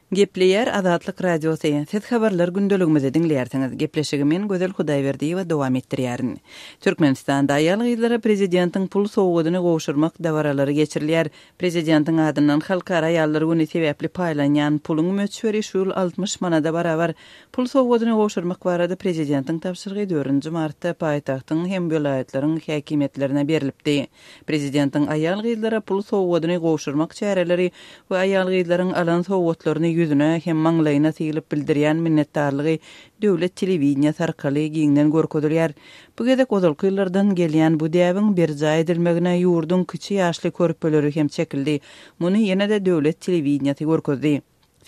Gepleyer Azatlyk Radiosu Siz habarlar gündeligimizi dinleýärsiňiz. Gepleşigimin Gözel Hudaýberdiýewa dowam etdirýärin. Türkmenistanda aýal gyzlara prezidentiň pul sowgadyny gowşurmak dawaralary geçirilýär. Prezidentiň adyndan halkara aýallar güni sebäpli paýlanýan puluň möçberi şul 60 manada barabar pul sowgadyny gowşurmak barada prezidentiň tapşyrygy 4 martda paýtagtyň hem vilayatlariň häkimetlerine berilipdi. Prezidentiň aýal gyzlara pul sowgadyny gowşurmak çäreleri we aýal gyzlaryň alan sowgatlaryny yüzüne hem maňlaýyna silip bildirýän minnetdarlygy döwlet telewizionyasy arkaly giňden görkezilýär. Bu gezek ozalky ýyllardan gelýän bu däbiň berja edilmegine ýurdun kiçi ýaşly körpeleri hem çekildi. Muny ýene-de döwlet telewizionyasy görkezdi.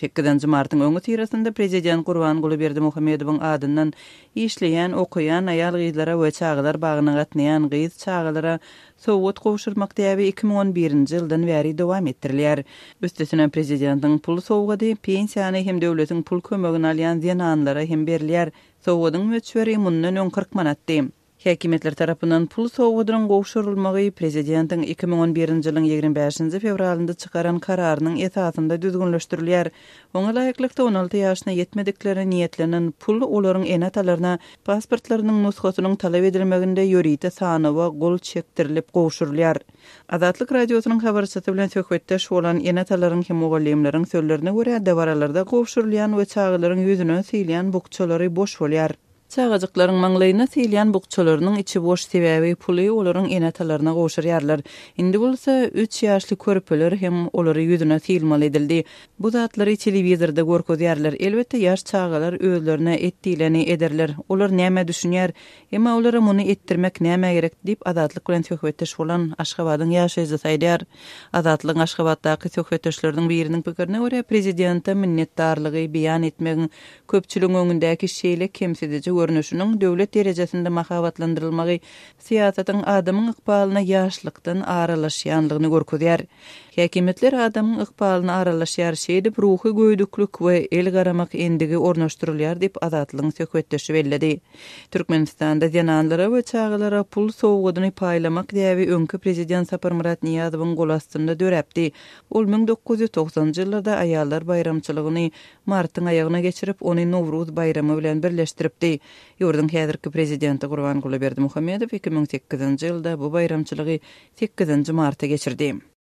8 martyň öňü tirasynda prezident Gurbanguly Berdimuhammedowyň adyndan işleýän, okuyan aýal gyzlara we çağlar bagyna gatnaýan gyz çağlara sowgat gowşurmak däbi 2011-nji ýyldan bäri dowam etdirilýär. Üstesine prezidentiň pul sowgady pensiýany hem döwletiň pul kömegini alýan zenanlara hem berilýär. Sowgadyň möçberi mundan 40 manatdy. Häkimetler tarapyndan pul sowgadynyň gowşurulmagy prezidentiň 2011-nji ýylyň 25-nji fevralynda çykaran kararynyň esasynda düzgünleşdirilýär. Oňa laýyklykda 16 ýaşyna ýetmedikleri niýetlenen pul olaryň enatalaryna pasportlarynyň nusgasynyň talap edilmeginde ýörite sany we gol çekdirilip gowşurulýar. Azatlyk radiosynyň habarçysy bilen söhbetdeş bolan enatalaryň hem mugallimleriň sözlerine görä dawaralarda gowşurulýan we çağlaryň ýüzüne silýän bukçalary boş bolýar. Çağajyklaryň maňlaýyna silýän bukçalarynyň içi boş sebäbi puly olaryň enatalaryna gowşurýarlar. Indi bolsa 3 ýaşly körpeler hem olary ýüzüne silmeli edildi. Bu zatlary telewizorda görkezýärler. Elbetde ýaş çağalar özlerine etdiýleni ederler. Olar näme düşünýär? Emma olara muny etdirmek näme gerek diýip Azatlyk bilen söhbetdeş bolan Aşgabatyň ýaşaýjy saýdar. Azatlyk Aşgabatdaky söhbetdeşleriň biriniň pikirine görä prezidente minnetdarlygy beýan etmegi köpçüligiň öňündäki şeýle kemsedici görnüşiniň döwlet derejesinde mahabatlandyrylmagy siýasatyň adamyň ykbalyna ýaşlykdan aralaşýanlygyny görkezýär. Häkimetler adamyň ykbalyna aralaşýar şeýdip ruhy göýdüklük we el garamak endigi ornaşdyrylýar diýip Azatlygyň söhbetdeşi bellidi. Türkmenistanda zenanlara we çağlara pul sowgadyny paýlamak däbi öňkü prezident Sapar Murat Niýazowyň golastynda döräpdi. Ol 1990-njy ýyllarda aýallar bayramçylygyny martyň aýagyna geçirip ony Nowruz bayramy bilen birleşdiripdi. Ýurdun häzirki prezidenti Gurbanguly Berdimuhammedow 2008-nji ýylda bu bayramçylygy 8 marta geçirdi.